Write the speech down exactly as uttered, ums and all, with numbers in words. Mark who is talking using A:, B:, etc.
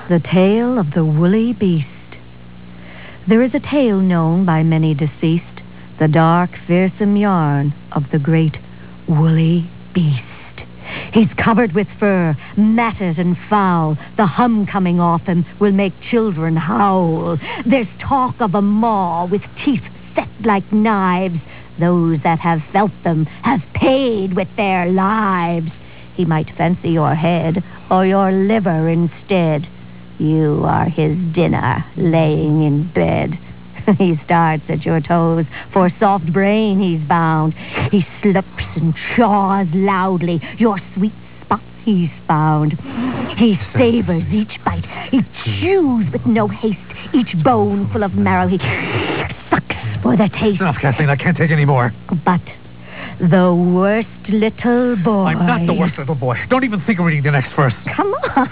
A: The Tale of the Woolly Beast. There is a tale known by many deceased, the dark, fearsome yarn of the great Woolly Beast. He's covered with fur, matted and foul. The hum coming off him will make children howl. There's talk of a maw with teeth set like knives. Those that have felt them have paid with their lives. He might fancy your head or your liver instead. You are his dinner, laying in bed. He starts at your toes, for soft brain he's bound. He slips and chaws loudly, your sweet spots he's found. He savors each bite, he chews with no haste, each bone full of marrow he sucks for the taste.
B: Enough, Kathleen, I can't take any more.
A: But the worst little boy...
B: I'm not the worst little boy. Don't even think of reading the next verse.
A: Come on.